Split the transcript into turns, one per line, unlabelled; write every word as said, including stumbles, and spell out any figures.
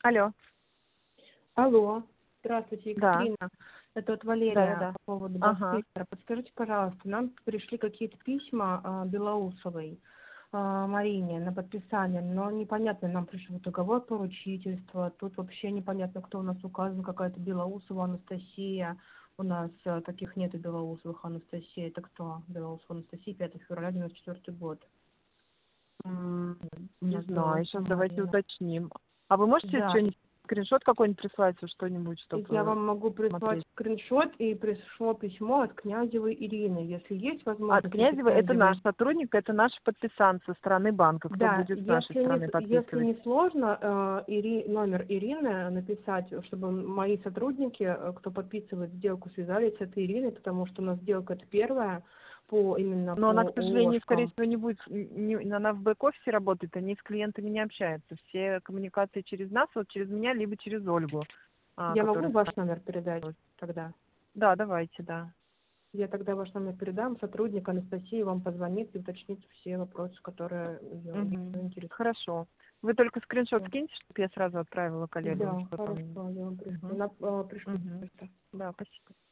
Алло.
Алло, здравствуйте,
Да.
Екатерина. Это вот Валерия
Да-да-да.
по поводу
Ага.
Бостейкера. Подскажите, пожалуйста, нам пришли какие-то письма а, Белоусовой а, Марине на подписание, но непонятно, нам пришел договор поручительства, тут вообще непонятно, кто у нас указан, какая-то Белоусова Анастасия. У нас а, таких нет Белоусовых Анастасия. Это кто? Белоусова Анастасия, пятое февраля девяносто четвёртый год.
М,
У
Не
нас
знаю,
Белоусова
сейчас давайте
Марина.
уточним. А вы можете
Да,
что-нибудь, скриншот какой-нибудь прислать, что-нибудь,
я
чтобы
вам могу прислать
смотреть?
скриншот, и пришло письмо от Князевой Ирины. Если есть
От
возможность, если
Князева это наш
Князевой...
сотрудник, это наш подписант со стороны банка, кто
Да,
будет с нашей
если не,
стороны
если
подписывать.
не сложно, э, Ири, номер Ирины написать, чтобы мои сотрудники, э, кто подписывает сделку, связались с этой Ириной, потому что у нас сделка это первая по именно
Но она,
по
к сожалению, скорее
ООшкам.
всего, не будет, не, она в бэк-офисе работает, они с клиентами не общаются. Все коммуникации через нас, вот через меня, либо через Ольгу, а,
Я могу
которая...
ваш номер передать тогда?
Да, давайте, да.
Я тогда ваш номер передам, сотрудник Анастасия вам позвонит и уточнит все вопросы, которые ее, ее
Мгм.
интересуют.
Хорошо. Вы только скриншот скиньте, чтобы я сразу отправила коллегам,
Да,
что там.
хорошо, я вам пришлю.
Мгм.
На, а, пришлю
Мгм.
просто.
Да, спасибо.